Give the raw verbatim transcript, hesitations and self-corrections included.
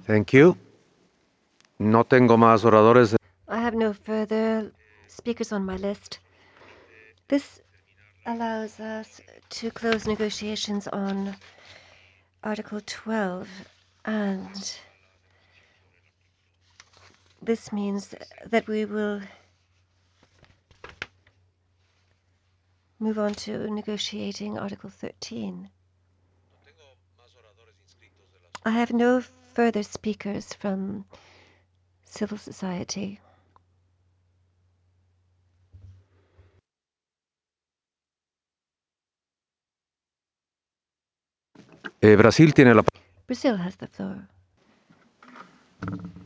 Thank you. No tengo más oradores. I have no further speakers on my list. This allows us to close negotiations on Article twelve, and this means that we will move on to negotiating Article thirteen. I have no further speakers from civil society. Eh, Brasil tiene la Brazil has the floor.